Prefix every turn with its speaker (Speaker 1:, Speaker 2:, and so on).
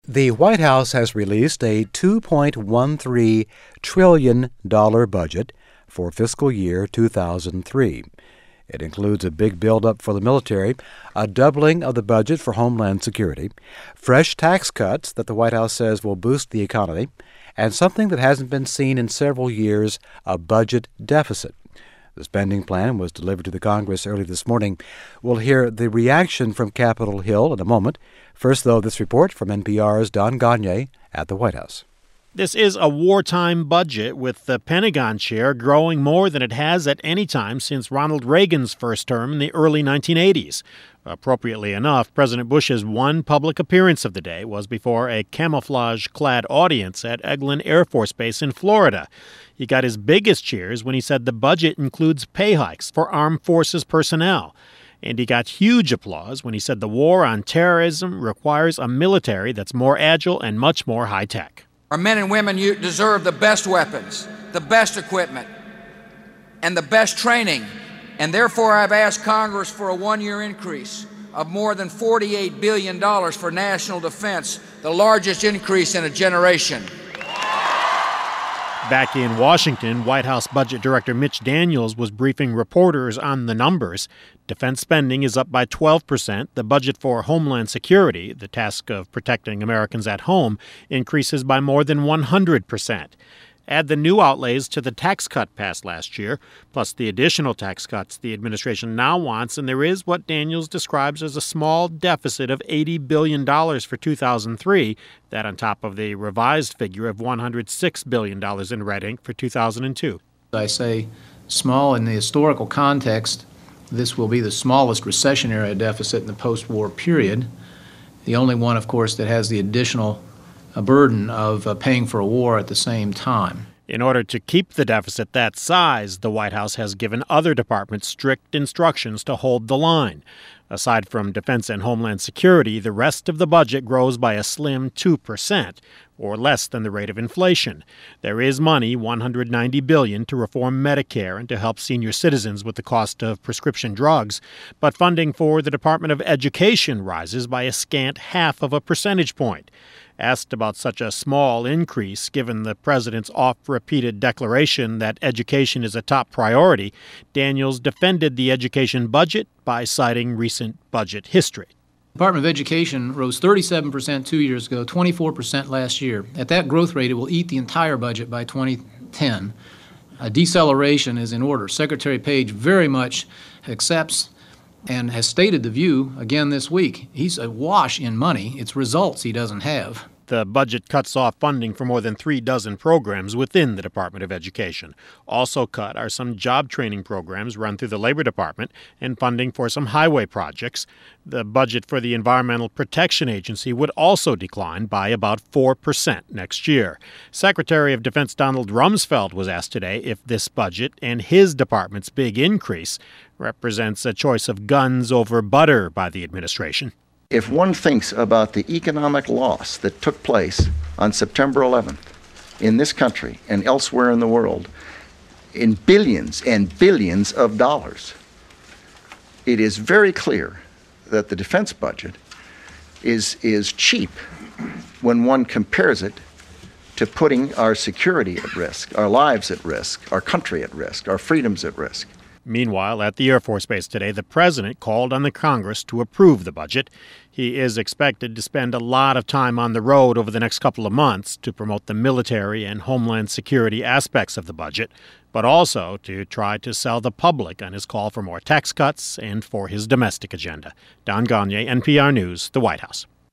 Speaker 1: The White House has released a $2.13 trillion budget for fiscal year 2003. It includes a big buildup for the military, a doubling of the budget for Homeland Security, fresh tax cuts that the White House says will boost the economy, and something that hasn't been seen in several years, a budget deficit. The spending plan was delivered to the Congress early this morning. We'll hear the reaction from Capitol Hill in a moment. First, though, this report from NPR's Don Gonyea at the White House.
Speaker 2: This is a wartime budget, with the Pentagon share growing more than it has at any time since Ronald Reagan's first term in the early 1980s. Appropriately enough, President Bush's one public appearance of the day was before a camouflage-clad audience at Eglin Air Force Base in Florida. He got his biggest cheers when he said the budget includes pay hikes for armed forces personnel. And he got huge applause when he said the war on terrorism requires a military that's more agile and much more high-tech.
Speaker 3: Our men and women deserve the best weapons, the best equipment, and the best training. And therefore, I've asked Congress for a one-year increase of more than $48 billion for national defense, the largest increase in a generation.
Speaker 2: Back in Washington, White House Budget Director Mitch Daniels was briefing reporters on the numbers. Defense spending is up by 12%. The budget for Homeland Security, the task of protecting Americans at home, increases by more than 100%. Add the new outlays to the tax cut passed last year, plus the additional tax cuts the administration now wants, and there is what Daniels describes as a small deficit of $80 billion for 2003, that on top of the revised figure of $106 billion in red ink for 2002.
Speaker 4: I say small in the historical context. This will be the smallest recessionary deficit in the post-war period, the only one, of course, that has the additional burden of paying for a war at the same time.
Speaker 2: In order to keep the deficit that size, the White House has given other departments strict instructions to hold the line. Aside from Defense and Homeland Security, the rest of the budget grows by a slim 2%, or less than the rate of inflation. There is money, $190 billion, to reform Medicare and to help senior citizens with the cost of prescription drugs. But funding for the Department of Education rises by a scant 0.5 percentage point. Asked about such a small increase, given the president's oft-repeated declaration that education is a top priority, Daniels defended the education budget by citing recent budget history.
Speaker 4: The Department of Education rose 37% 2 years ago, 24% last year. At that growth rate, it will eat the entire budget by 2010. A deceleration is in order. Secretary Page very much accepts and has stated the view again this week. He's awash in money. It's results he doesn't have.
Speaker 2: The budget cuts off funding for more than 36 programs within the Department of Education. Also cut are some job training programs run through the Labor Department and funding for some highway projects. The budget for the Environmental Protection Agency would also decline by about 4% next year. Secretary of Defense Donald Rumsfeld was asked today if this budget and his department's big increase represents a choice of guns over butter by the administration.
Speaker 5: If one thinks about the economic loss that took place on September 11th in this country and elsewhere in the world, in billions and billions of dollars, it is very clear that the defense budget is cheap when one compares it to putting our security at risk, our lives at risk, our country at risk, our freedoms at risk.
Speaker 2: Meanwhile, at the Air Force Base today, the president called on the Congress to approve the budget. He is expected to spend a lot of time on the road over the next couple of months to promote the military and Homeland Security aspects of the budget, but also to try to sell the public on his call for more tax cuts and for his domestic agenda. Don Gonyea, NPR News, the White House.